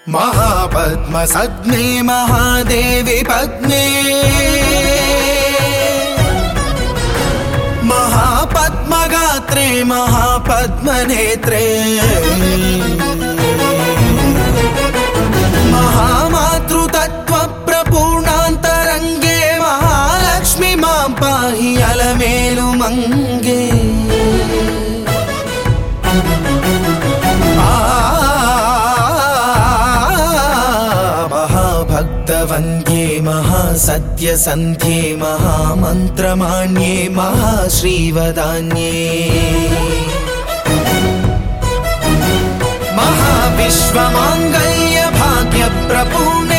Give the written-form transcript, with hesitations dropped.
महापद्मसद्मे महादेवी पद्मे महापद्मगात्रे महापद्मनेत्रे महामातृतत्त्वप्रपूर्णान्तरङ्गे महालक्ष्मी मां पाहि अलमेलुमङ्गे महाभक्तवन्द्ये महासत्यसन्ध्ये महामन्त्रमाण्ये महाश्रीवदान्ये महाविश्वमाङ्गल्यभाग्यप्रपूर्ण